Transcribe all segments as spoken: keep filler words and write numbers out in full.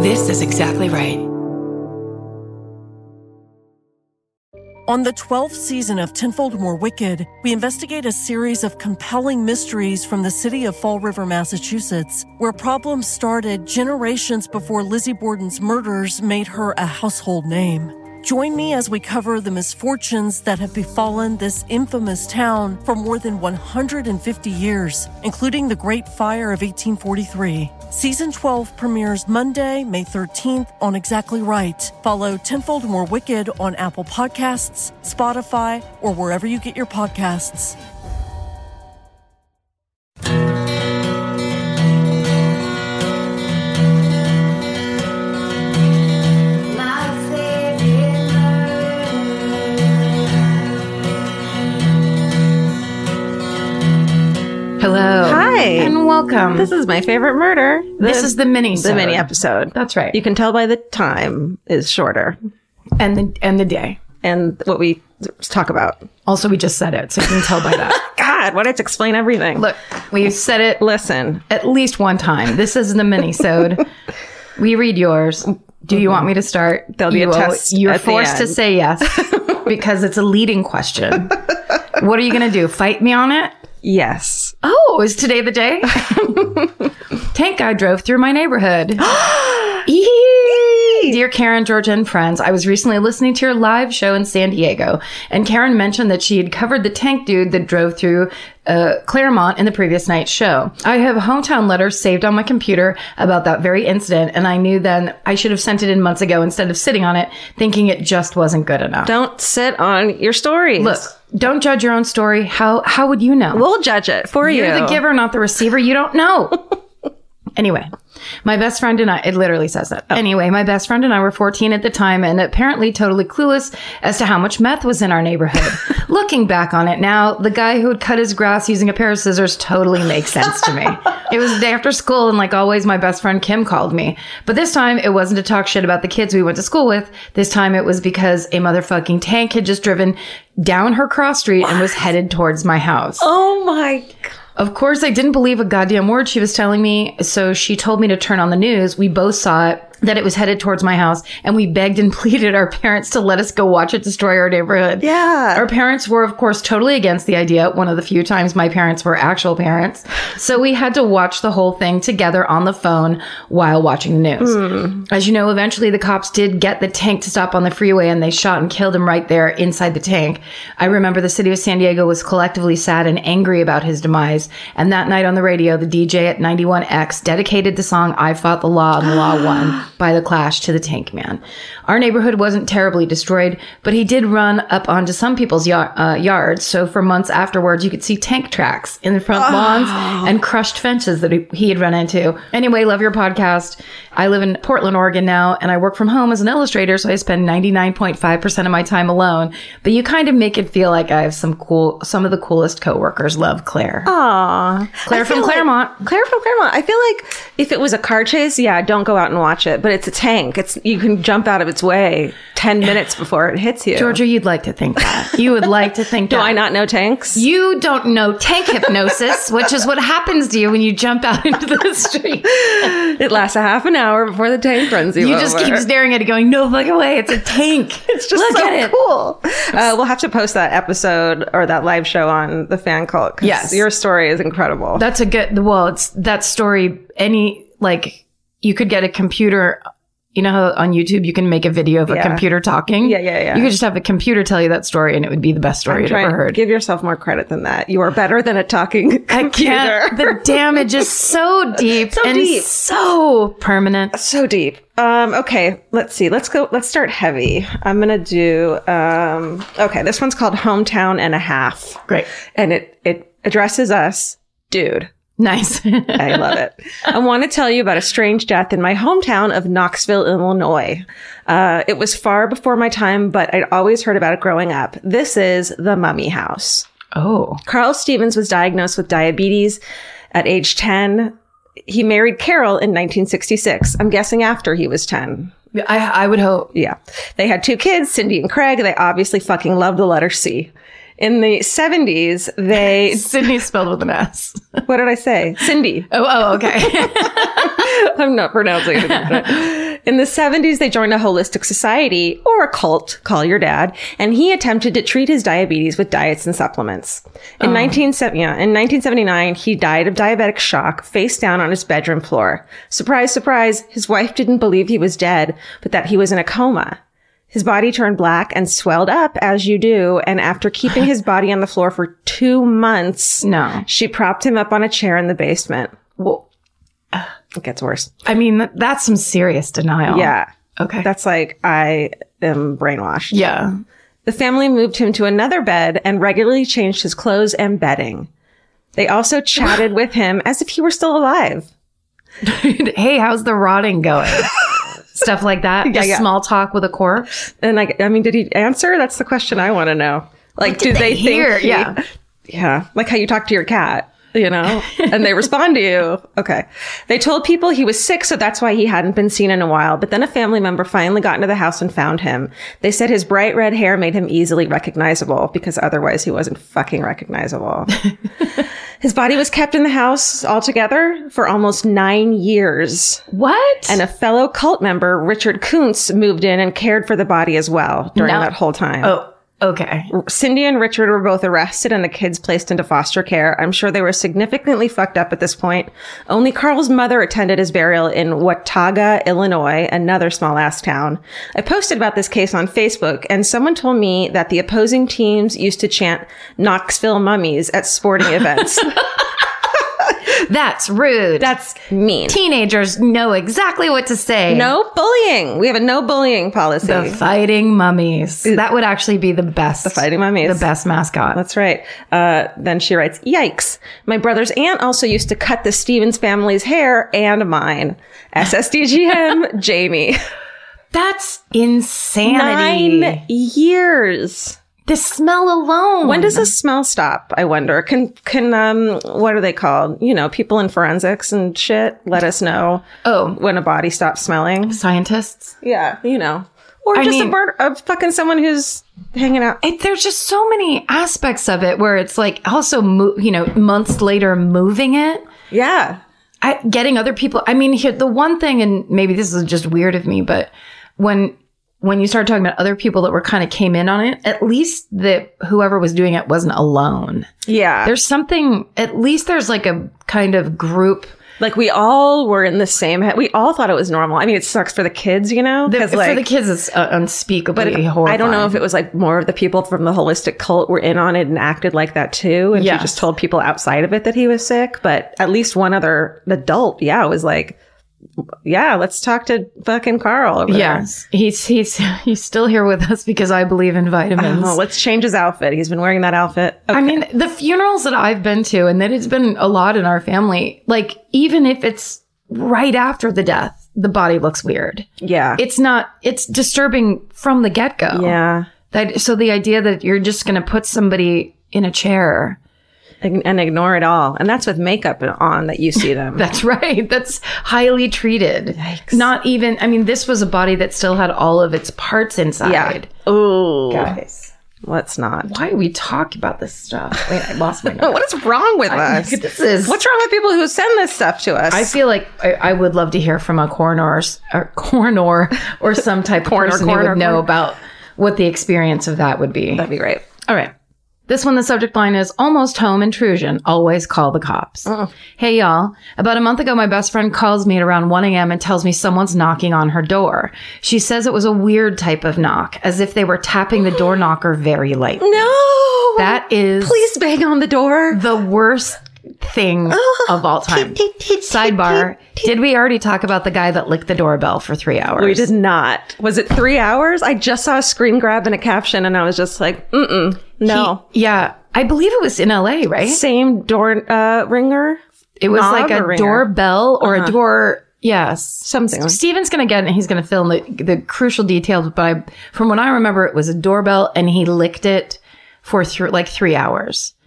This is exactly right. On the twelfth season of Tenfold More Wicked, we investigate a series of compelling mysteries from the city of Fall River, Massachusetts, where problems started generations before Lizzie Borden's murders made her a household name. Join me as we cover the misfortunes that have befallen this infamous town for more than one hundred fifty years, including the Great Fire of eighteen forty-three. Season twelve premieres Monday, May thirteenth on Exactly Right. Follow Tenfold More Wicked on Apple Podcasts, Spotify, or wherever you get your podcasts. Hello. Hi. And welcome. This is my favorite murder. The, this is the mini The mini episode. That's right. You can tell by the time is shorter. And the and the day. And what we talk about. Also, we just said it, so you can tell by that. God, why did I have to explain everything? Look, we said it. Listen. At least one time. This is the mini-sode. We read yours. Do you want me to start? There'll be you a test. You're at the forced to end. say yes because it's a leading question. What are you going to do? Fight me on it? Yes. Oh, is today the day? Tank guy drove through my neighborhood. Eee! Dear Karen, Georgia, and friends, I was recently listening to your live show in San Diego, and Karen mentioned that she had covered the tank dude that drove through uh, Claremont in the previous night's show. I have hometown letters saved on my computer about that very incident, and I knew then I should have sent it in months ago instead of sitting on it, thinking it just wasn't good enough. Don't sit on your stories. Look, don't judge your own story. How how would you know? We'll judge it for You're you. You're the giver, not the receiver. You don't know. Anyway, my best friend and I, it literally says that. Oh. Anyway, my best friend and I were fourteen at the time and apparently totally clueless as to how much meth was in our neighborhood. Looking back on it now, the guy who would cut his grass using a pair of scissors totally makes sense to me. It was the day after school and like always, my best friend Kim called me. But this time it wasn't to talk shit about the kids we went to school with. This time it was because a motherfucking tank had just driven down her cross street what? and was headed towards my house. Oh my God. Of course, I didn't believe a goddamn word she was telling me, so she told me to turn on the news. We both saw it, that it was headed towards my house, and we begged and pleaded our parents to let us go watch it destroy our neighborhood. Yeah. Our parents were, of course, totally against the idea, one of the few times my parents were actual parents. So we had to watch the whole thing together on the phone while watching the news. Mm. As you know, eventually the cops did get the tank to stop on the freeway, and they shot and killed him right there inside the tank. I remember the city of San Diego was collectively sad and angry about his demise, and that night on the radio, the D J at ninety-one X dedicated the song I Fought the Law and the Law Won by The Clash to the Tank Man. Our neighborhood wasn't terribly destroyed, but he did run up onto some people's yard, uh, yards, so for months afterwards, you could see tank tracks in the front oh. lawns and crushed fences that he, he had run into. Anyway, love your podcast. I live in Portland, Oregon now, and I work from home as an illustrator, so I spend ninety-nine point five percent of my time alone, but you kind of make it feel like I have some cool, some of the coolest coworkers. Love, Claire. Aww. Claire from Claremont. Like, Claire from Claremont. I feel like if it was a car chase, yeah, don't go out and watch it, but it's a tank. It's you can jump out of its way ten minutes before it hits you. Georgia, you'd like to think that. You would like to think Do that. I not know tanks? You don't know tank hypnosis, which is what happens to you when you jump out into the street. It lasts a half an hour before the tank runs you You over. just keep staring at it going, no fucking way, it's a tank. It's just Look so at it. cool. Uh, we'll have to post that episode or that live show on the Fan Cult. Yes. Your story is incredible. That's a good, well, it's that story, any, like, you could get a computer. You know how on YouTube you can make a video of a yeah. computer talking? Yeah, yeah, yeah. You could just have a computer tell you that story and it would be the best story you'd ever heard. Give yourself more credit than that. You are better than a talking computer. I can't. The damage is so deep so and deep. so permanent. So deep. Um, okay, let's see. Let's go. Let's start heavy. I'm going to do, um, okay, this one's called Hometown and a Half. Great. And it, it addresses us, dude. Nice. I love it. I want to tell you about a strange death in my hometown of Knoxville, Illinois. Uh, it was far before my time, but I'd always heard about it growing up. This is the Mummy House. Oh. Carl Stevens was diagnosed with diabetes at age ten. He married Carol in nineteen sixty-six. I'm guessing after he was ten. I, I would hope. Yeah. They had two kids, Cindy and Craig. They obviously fucking loved the letter C. In the seventies, they... Sydney's spelled with an S. What did I say? Cindy. Oh, oh, okay. I'm not pronouncing it. In the seventies, they joined a holistic society, or a cult, call your dad, and he attempted to treat his diabetes with diets and supplements. In, oh. nineteen, yeah, in nineteen seventy-nine, he died of diabetic shock, face down on his bedroom floor. Surprise, surprise, his wife didn't believe he was dead, but that he was in a coma. His body turned black and swelled up, as you do, and after keeping his body on the floor for two months, no, she propped him up on a chair in the basement. Well, it gets worse. I mean, that's some serious denial. Yeah. Okay. That's like, I am brainwashed. Yeah. The family moved him to another bed and regularly changed his clothes and bedding. They also chatted with him as if he were still alive. Hey, how's the rotting going? Stuff like that. Yeah, Just yeah. small talk with a corpse. And like, I mean, did he answer? That's the question I want to know. Like, What did do they, they hear? think? He, Yeah. Yeah. Like how you talk to your cat, you know, and they respond to you. Okay. They told people he was sick, so that's why he hadn't been seen in a while. But then a family member finally got into the house and found him. They said his bright red hair made him easily recognizable because otherwise he wasn't fucking recognizable. His body was kept in the house altogether for almost nine years. What? And a fellow cult member, Richard Kuntz, moved in and cared for the body as well during No. that whole time. Oh, okay. Cindy and Richard were both arrested and the kids placed into foster care. I'm sure they were significantly fucked up at this point. Only Carl's mother attended his burial in Watauga, Illinois, another small-ass town. I posted about this case on Facebook, and someone told me that the opposing teams used to chant Knoxville mummies at sporting events. That's rude. That's mean. Teenagers know exactly what to say. No bullying. We have a no bullying policy. The Fighting Mummies. That would actually be the best. The Fighting Mummies. The best mascot. That's right. Uh, then she writes, yikes. My brother's aunt also used to cut the Stevens family's hair and mine. S S D G M, Jamie. That's insanity. Nine years. The smell alone. When does the smell stop? I wonder. Can, can, um, what are they called? You know, people in forensics and shit let us know. Oh. When a body stops smelling. Scientists? Yeah. You know, or I just mean, a bird, a fucking someone who's hanging out. It, there's just so many aspects of it where it's like also, mo- you know, months later moving it. Yeah. I, getting other people. I mean, here, the one thing, and maybe this is just weird of me, but when when you start talking about other people that were kind of came in on it, at least that whoever was doing it wasn't alone. Yeah. There's something, at least there's like a kind of group. Like we all were in the same head. We all thought it was normal. I mean, it sucks for the kids, you know? The, like, for the kids, it's uh, unspeakably but horrifying. I don't know if it was like more of the people from the holistic cult were in on it and acted like that too. And Yes. she just told people outside of it that he was sick. But at least one other adult, yeah, was like, yeah, let's talk to fucking Carl over Yes. He's, he's, he's still here with us because I believe in vitamins. there. Oh, let's change his outfit. He's been wearing that outfit. Okay. I mean, the funerals that I've been to, and that it's been a lot in our family, like even if it's right after the death, the body looks weird. Yeah. It's not, it's disturbing from the get-go. Yeah. That, so the idea that you're just going to put somebody in a chair. And, and ignore it all. And that's with makeup on that you see them. That's right. That's highly treated. Yikes. Not even, I mean, this was a body that still had all of its parts inside. Yeah. Oh. Guys. Let's not. Why do we talk about this stuff? Wait, I lost my notes. What is wrong with us? This is, What's wrong with people who send this stuff to us? I feel like I, I would love to hear from a coroner or, s- or coroner or some type of Coroner, person coroner, who would know coroner. about what the experience of that would be. That'd be great. All right. This one, the subject line is almost home intrusion. Always call the cops. Oh. Hey, y'all. About a month ago, my best friend calls me at around one a.m. and tells me someone's knocking on her door. She says it was a weird type of knock, as if they were tapping the door knocker very lightly. No. That is Please bang on the door. the worst thing of all time. Sidebar. Did we already talk about the guy that licked the doorbell for three hours? We did not. Was it three hours? I just saw a screen grab and a caption and I was just like, mm-mm, no. He- yeah. I believe it was in L A, right? Same door uh, ringer? It was knob like a or ringer? doorbell or a door. Yes. Something. Steven's going to get it and he's going to fill in the, the crucial details. But I, from what I remember, it was a doorbell and he licked it for th- like three hours.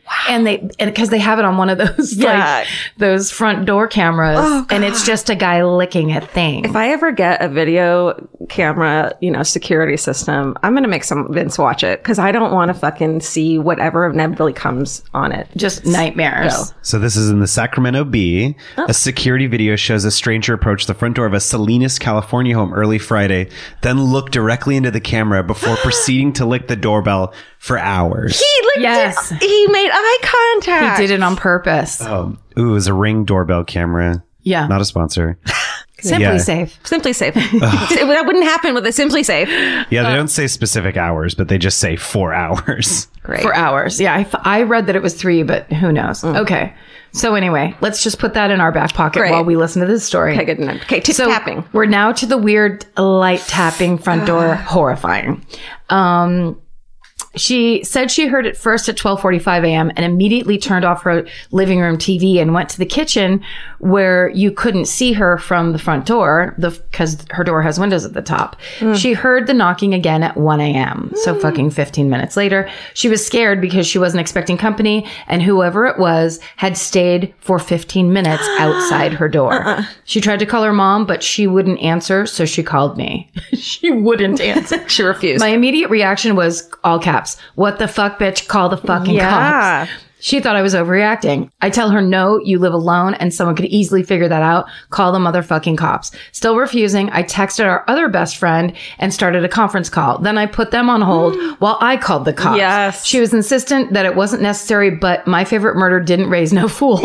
And they, and because they have it on one of those, Yeah. like those front door cameras, Oh, and it's just a guy licking a thing. If I ever get a video camera, you know, security system, I'm going to make some Vince watch it because I don't want to fucking see whatever inevitably comes on it. Just nightmares. Go. So this is in the Sacramento Bee. A security video shows a stranger approach the front door of a Salinas, California home early Friday, then look directly into the camera before proceeding to lick the doorbell for hours. He licked Yes. it. He made eye contact. He did it on purpose. Um, ooh, it was a Ring doorbell camera. Yeah. Not a sponsor. Simply Yeah. Safe. Simply Safe. It- that wouldn't happen with a Simply Safe. Yeah, they don't say specific hours, but they just say four hours. Great. For hours. Yeah. I, th- I read that it was three, but who knows? Okay. So anyway, let's just put that in our back pocket Great. while we listen to this story. Okay, good enough. Okay, tip So tapping. we're now to the weird light tapping front door. Horrifying. Um, She said she heard it first at twelve forty-five a.m. and immediately turned off her living room T V and went to the kitchen where you couldn't see her from the front door because her door has windows at the top. Mm. She heard the knocking again at one a.m. Mm. So fucking fifteen minutes later. She was scared because she wasn't expecting company and whoever it was had stayed for fifteen minutes outside her door. Uh-uh. She tried to call her mom, but she wouldn't answer. So she called me. She wouldn't answer. She refused. My immediate reaction was all caps. What the fuck, bitch? Call the fucking Yeah. cops. She thought I was overreacting. I tell her, no, you live alone and someone could easily figure that out. Call the motherfucking cops. Still refusing. I texted our other best friend and started a conference call. Then I put them on hold while I called the cops. Yes. She was insistent that it wasn't necessary, but my favorite murder didn't raise no fool.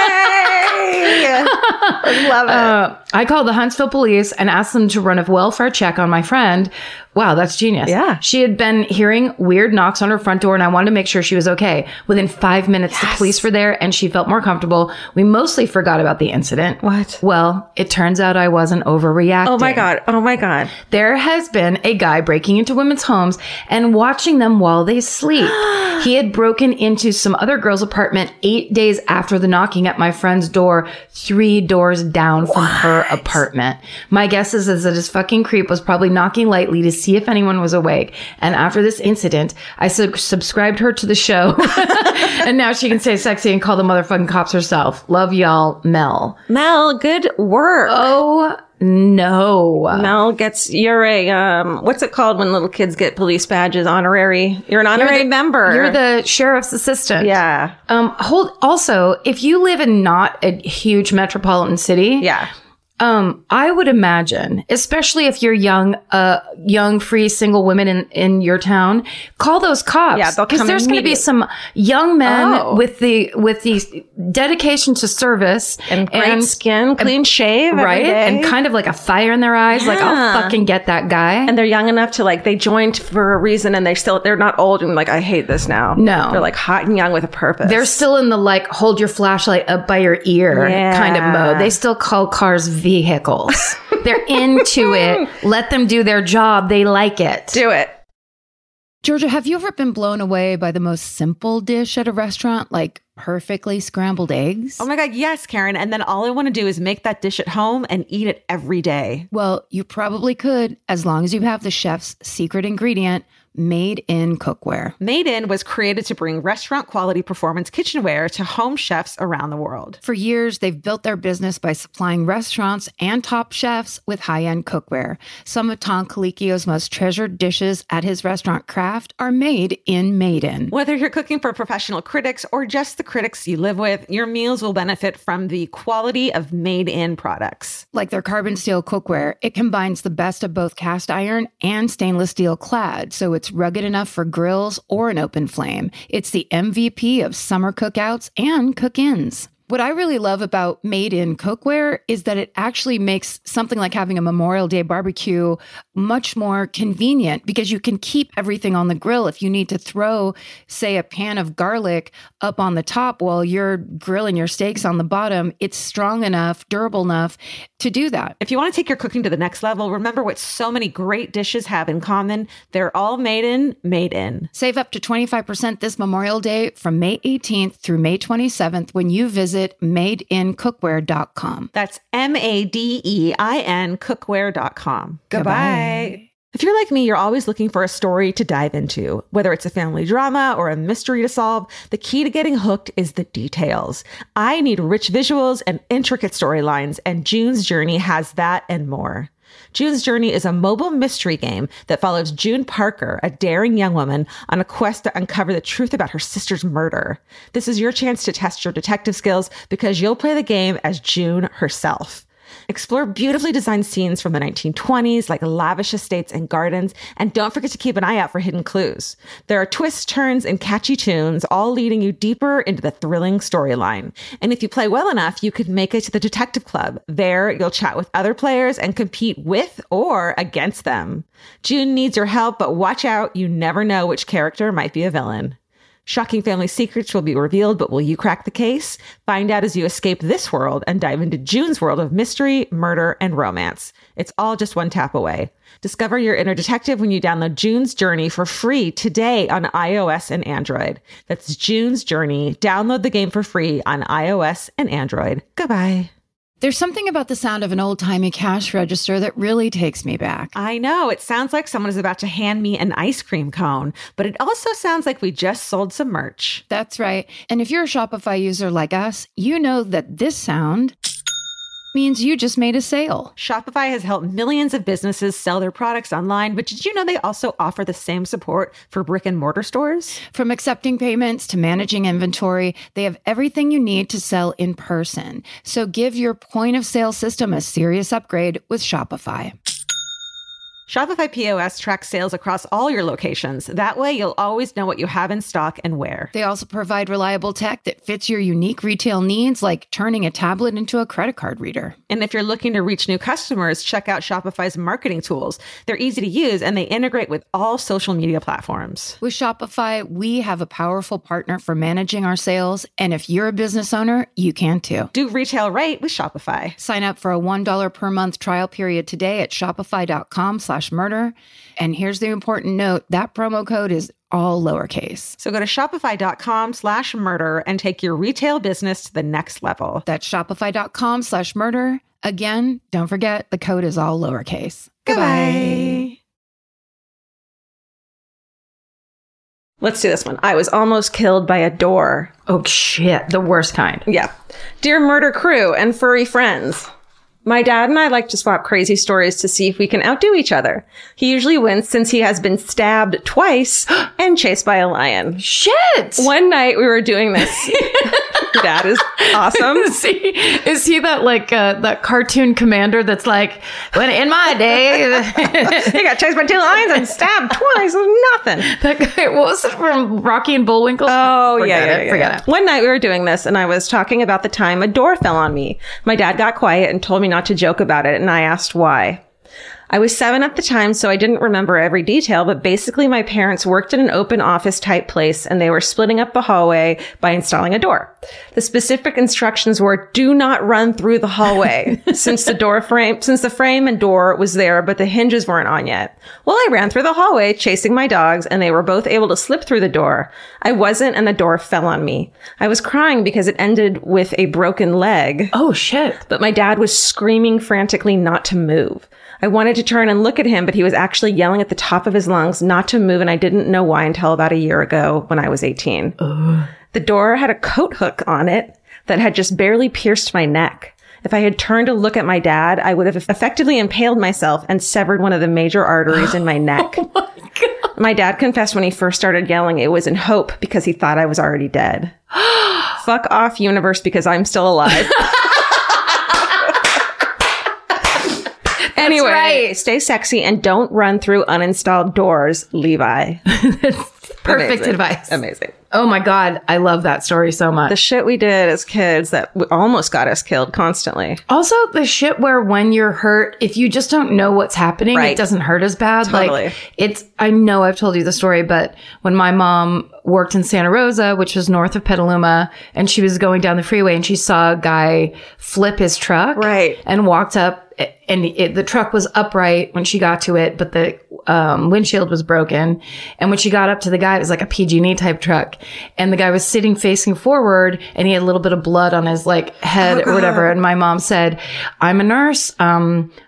Yay! I love it. Uh, I called the Huntsville police and asked them to run a welfare check on my friend. Wow, that's genius. Yeah. She had been hearing weird knocks on her front door and I wanted to make sure she was okay. Within five minutes, yes. The police were there and she felt more comfortable. We mostly forgot about the incident. What? Well, it turns out I wasn't overreacting. Oh my God. Oh my God. There has been a guy breaking into women's homes and watching them while they sleep. He had broken into some other girl's apartment eight days after the knocking at my friend's door, three doors down from what? Her apartment. My guess is, is that his fucking creep was probably knocking lightly to see if anyone was awake. And after this incident, I sub- subscribed her to the show. And now she can stay sexy and call the motherfucking cops herself. Love y'all, Mel. Mel, good work. Oh, no. Mel gets, you're a, um, what's it called when little kids get police badges? Honorary. You're an honorary you're the, member. You're the sheriff's assistant. Yeah. Um, hold, also, if you live in not a huge metropolitan city. Yeah. Um, I would imagine, especially if you're young, uh, young, free, single women in, in your town, call those cops. Yeah, they'll come. Because there's going to be some young men oh. with the, with the dedication to service and great and, skin, clean shave, right? Every day. And kind of like a fire in their eyes. Yeah. Like, I'll fucking get that guy. And they're young enough to like, they joined for a reason and they still, they're not old and like, I hate this now. No. They're like hot and young with a purpose. They're still in the like, hold your flashlight up by your ear yeah. kind of mode. They still call cars vehicles. They're into it. Let them do their job. They like it. Do it. Georgia, have you ever been blown away by the most simple dish at a restaurant, like perfectly scrambled eggs? Oh my God, yes, Karen. And then all I want to do is make that dish at home and eat it every day. Well, you probably could, as long as you have the chef's secret ingredient, Made in Cookware. Made In was created to bring restaurant quality performance kitchenware to home chefs around the world. For years, they've built their business by supplying restaurants and top chefs with high-end cookware. Some of Tom Colicchio's most treasured dishes at his restaurant Craft are made in Made In. Whether you're cooking for professional critics or just the critics you live with, your meals will benefit from the quality of Made In products. Like their carbon steel cookware, it combines the best of both cast iron and stainless steel clad, so it's rugged enough for grills or an open flame. It's the M V P of summer cookouts and cook-ins. What I really love about Made in Cookware is that it actually makes something like having a Memorial Day barbecue much more convenient because you can keep everything on the grill. If you need to throw, say, a pan of garlic up on the top while you're grilling your steaks on the bottom, it's strong enough, durable enough to do that. If you want to take your cooking to the next level, remember what so many great dishes have in common. They're all made in, made in. Save up to twenty-five percent this Memorial Day from May eighteenth through May twenty-seventh when you visit made in cookware dot com. That's M A D E I N cookware dot com. Goodbye. Goodbye. If you're like me, you're always looking for a story to dive into. Whether it's a family drama or a mystery to solve, the key to getting hooked is the details. I need rich visuals and intricate storylines, and June's Journey has that and more. June's Journey is a mobile mystery game that follows June Parker, a daring young woman, on a quest to uncover the truth about her sister's murder. This is your chance to test your detective skills because you'll play the game as June herself. Explore beautifully designed scenes from the nineteen twenties, like lavish estates and gardens, and don't forget to keep an eye out for hidden clues. There are twists, turns, and catchy tunes, all leading you deeper into the thrilling storyline. And if you play well enough, you could make it to the Detective Club. There, you'll chat with other players and compete with or against them. June needs your help, but watch out, you never know which character might be a villain. Shocking family secrets will be revealed, but will you crack the case? Find out as you escape this world and dive into June's world of mystery, murder, and romance. It's all just one tap away. Discover your inner detective when you download June's Journey for free today on iOS and Android. That's June's Journey. Download the game for free on iOS and Android. Goodbye. There's something about the sound of an old-timey cash register that really takes me back. I know. It sounds like someone is about to hand me an ice cream cone, but it also sounds like we just sold some merch. That's right. And if you're a Shopify user like us, you know that this sound means you just made a sale. Shopify has helped millions of businesses sell their products online, but did you know they also offer the same support for brick and mortar stores? From accepting payments to managing inventory, they have everything you need to sell in person. So give your point of sale system a serious upgrade with Shopify. Shopify P O S tracks sales across all your locations. That way, you'll always know what you have in stock and where. They also provide reliable tech that fits your unique retail needs, like turning a tablet into a credit card reader. And if you're looking to reach new customers, check out Shopify's marketing tools. They're easy to use, and they integrate with all social media platforms. With Shopify, we have a powerful partner for managing our sales. And if you're a business owner, you can too. Do retail right with Shopify. Sign up for a one dollar per month trial period today at shopify.com slash murder. And here's the important note, that promo code is all lowercase. So go to shopify.com slash murder and take your retail business to the next level. That's shopify.com slash murder. Again, don't forget, the code is all lowercase. Goodbye. Let's do this one. I was almost killed by a door. Oh, shit. The worst kind. Yeah. Dear murder crew and furry friends. My dad and I like to swap crazy stories to see if we can outdo each other. He usually wins since he has been stabbed twice and chased by a lion. Shit! One night we were doing this. Dad is awesome. Is he, is he that like uh, that cartoon commander that's like, when in my day, he got chased by two lions and stabbed twice with nothing. That guy, what was it from Rocky and Bullwinkle? Oh, forget yeah, it, yeah, yeah. Forget it. One night we were doing this and I was talking about the time a door fell on me. My dad got quiet and told me not to joke about it, and I asked why. I was seven at the time, so I didn't remember every detail, but basically my parents worked in an open office type place and they were splitting up the hallway by installing a door. The specific instructions were, do not run through the hallway since the door frame, since the frame and door was there, but the hinges weren't on yet. Well, I ran through the hallway chasing my dogs and they were both able to slip through the door. I wasn't, and the door fell on me. I was crying because it ended with a broken leg. Oh, shit. But my dad was screaming frantically not to move. I wanted to turn and look at him, but he was actually yelling at the top of his lungs not to move, and I didn't know why until about a year ago when I was eighteen. Ugh. The door had a coat hook on it that had just barely pierced my neck. If I had turned to look at my dad, I would have effectively impaled myself and severed one of the major arteries in my neck. Oh my God. My dad confessed when he first started yelling it was in hope because he thought I was already dead. Fuck off, universe, because I'm still alive. Anyway, right. Stay sexy and don't run through uninstalled doors, Levi. Perfect Amazing. advice. Amazing. Oh my God. I love that story so much. The shit we did as kids that w- almost got us killed constantly. Also, the shit where when you're hurt, if you just don't know what's happening, Right. it doesn't hurt as bad. Totally. Like it's, I know I've told you the story, but when my mom worked in Santa Rosa, which was north of Petaluma, and she was going down the freeway and she saw a guy flip his truck. Right. And walked up, and it, the truck was upright when she got to it, but the um, windshield was broken. And when she got up to the guy, it was like a P G and E type truck. And the guy was sitting facing forward and he had a little bit of blood on his like head Oh, or whatever. And my mom said, I'm a nurse. Um,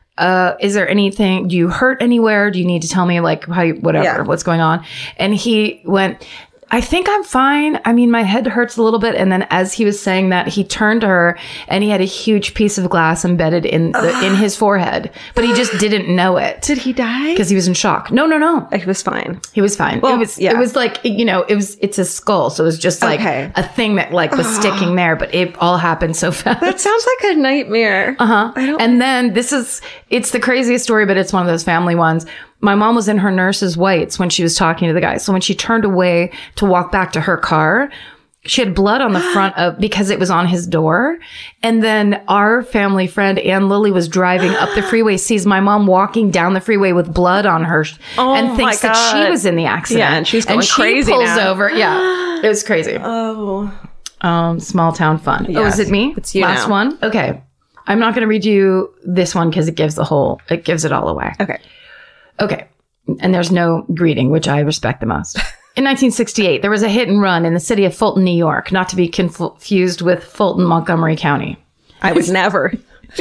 uh, is there anything, do you hurt anywhere? Do you need to tell me like how you, whatever, Yeah. what's going on? And he went, I think I'm fine. I mean, my head hurts a little bit. And then as he was saying that, he turned to her and he had a huge piece of glass embedded in the, in his forehead, but he just didn't know it. Did he die? Because he was in shock. No, no, no. He was fine. He was fine. Well, it was, yeah. it was like, you know, it was, it's a skull. So it was just like Okay. a thing that like was sticking there, but it all happened so fast. That sounds like a nightmare. Uh-huh. I don't- And then this is, it's the craziest story, but it's one of those family ones. My mom was in her nurse's whites when she was talking to the guy. So when she turned away to walk back to her car, she had blood on the front of, because it was on his door. And then our family friend, Ann Lily, was driving up the freeway, sees my mom walking down the freeway with blood on her Oh and thinks my that God. she was in the accident. Yeah, and she's going and she crazy pulls now. over. Yeah. It was crazy. Oh. Um, small town fun. Oh, Yes. is it me? It's you Last now. one. Okay. I'm not going to read you this one because it gives the whole, it gives it all away. Okay. Okay. And there's no greeting, which I respect the most. In nineteen sixty-eight, there was a hit and run in the city of Fulton, New York, not to be confused with Fulton, Montgomery County. I would never.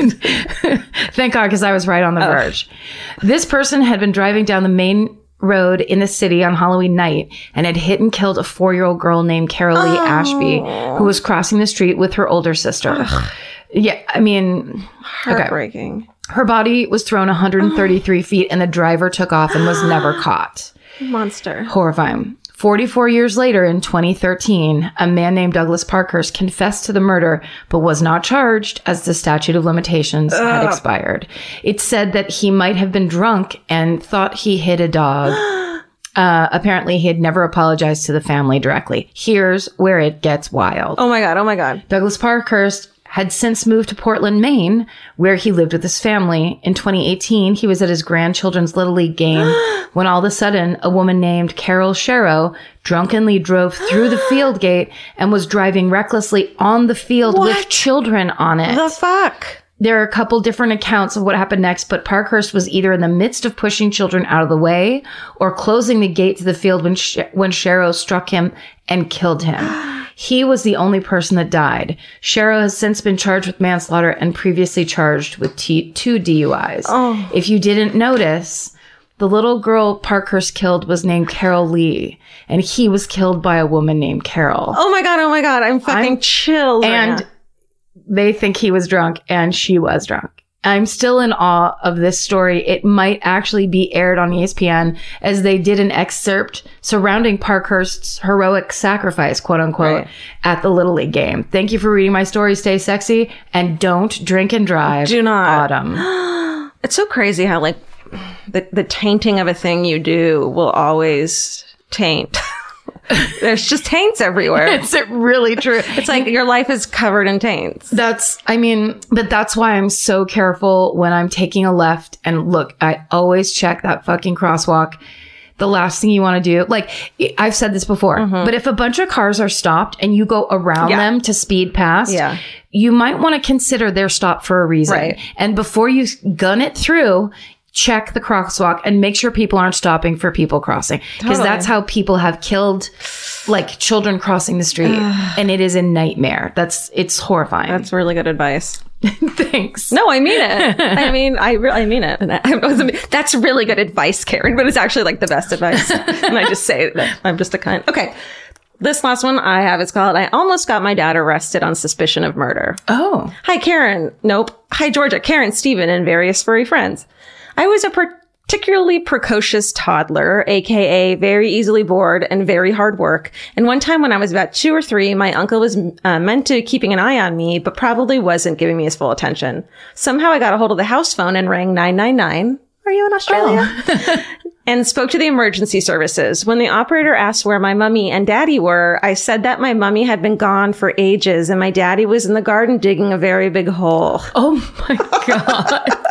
Thank God, because I was right on the verge. This person had been driving down the main road in the city on Halloween night and had hit and killed a four-year-old girl named Carol Lee Ashby, who was crossing the street with her older sister. Yeah, I mean, okay. Heartbreaking. Her body was thrown one hundred thirty-three feet and the driver took off and was never caught. Monster. Horrifying. forty-four years later, in twenty thirteen, a man named Douglas Parkhurst confessed to the murder, but was not charged as the statute of limitations had expired. It said that he might have been drunk and thought he hit a dog. Uh, apparently, he had never apologized to the family directly. Here's where it gets wild. Oh my God. Oh my God. Douglas Parkhurst had since moved to Portland, Maine, where he lived with his family. In twenty eighteen, he was at his grandchildren's Little League game when all of a sudden a woman named Carol Sharrow drunkenly drove through the field gate and was driving recklessly on the field with children on it. The fuck? There are a couple different accounts of what happened next, but Parkhurst was either in the midst of pushing children out of the way or closing the gate to the field when Sh- when Sharrow struck him and killed him. He was the only person that died. Sharrow has since been charged with manslaughter and previously charged with t- two D U Is. Oh. If you didn't notice, the little girl Parkhurst killed was named Carol Lee, and he was killed by a woman named Carol. Oh my God. Oh my God. I'm fucking I'm- chilled. right and now. they think he was drunk, and she was drunk. I'm still in awe of this story. It might actually be aired on E S P N, as they did an excerpt surrounding Parkhurst's heroic sacrifice, quote unquote, Right. at the Little League game. Thank you for reading my story. Stay sexy and don't drink and drive. Do not. Autumn. It's so crazy how like the, the tainting of a thing you do will always taint. There's just taints everywhere. It's really true. It's like your life is covered in taints. That's, I mean, but that's why I'm so careful when I'm taking a left. And look, I always check that fucking crosswalk. The last thing you want to do, like I've said this before, but if a bunch of cars are stopped and you go around Yeah. them to speed past, Yeah. you might want to consider they're stopped for a reason. Right. And before you gun it through, check the crosswalk and make sure people aren't stopping for people crossing. Because Totally. that's how people have killed like children crossing the street. And it is a nightmare. That's, it's horrifying. That's really good advice. Thanks. No, I mean it. I mean, I re- I mean it. And I, I wasn't, that's really good advice, Karen, but it's actually like the best advice. And I just say that I'm just a kind. Okay. This last one I have is called, I almost got my dad arrested on suspicion of murder. Oh. Hi, Karen. Nope. Hi, Georgia, Karen, Stephen, and various furry friends. I was a particularly precocious toddler, aka very easily bored and very hard work. And one time when I was about two or three, my uncle was uh, meant to keeping an eye on me, but probably wasn't giving me his full attention. Somehow I got a hold of the house phone and rang nine nine nine. Are you in Australia? And spoke to the emergency services. When the operator asked where my mummy and daddy were, I said that my mummy had been gone for ages and my daddy was in the garden digging a very big hole. Oh my God.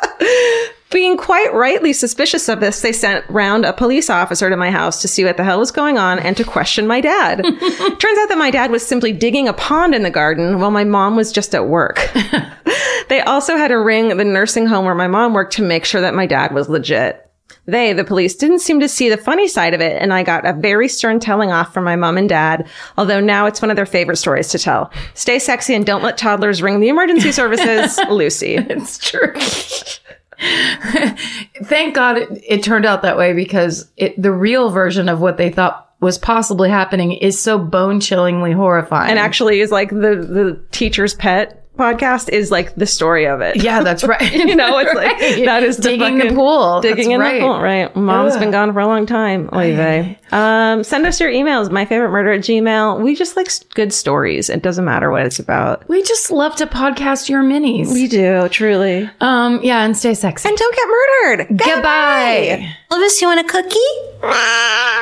Being quite rightly suspicious of this, they sent round a police officer to my house to see what the hell was going on and to question my dad. Turns out that my dad was simply digging a pond in the garden while my mom was just at work. They also had to ring the nursing home where my mom worked to make sure that my dad was legit. They, the police, didn't seem to see the funny side of it, and I got a very stern telling off from my mom and dad, although now it's one of their favorite stories to tell. Stay sexy and don't let toddlers ring the emergency services. Lucy. It's true. thank God it, it turned out that way, because it, the real version of what they thought was possibly happening is so bone-chillingly horrifying. And actually is like the, the teacher's pet podcast is like the story of it. Yeah, that's right. You know, it's like, Right. that is the digging fucking- the pool. Digging That's in right. the pool. Right. Mom's Ugh. been gone for a long time. Oy vey. Um, send us your emails. My favorite murder at Gmail. We just like s- good stories. It doesn't matter what it's about. We just love to podcast your minis. We do, truly. um, yeah, and stay sexy. And don't get murdered. Goodbye. Elvis, you want a cookie?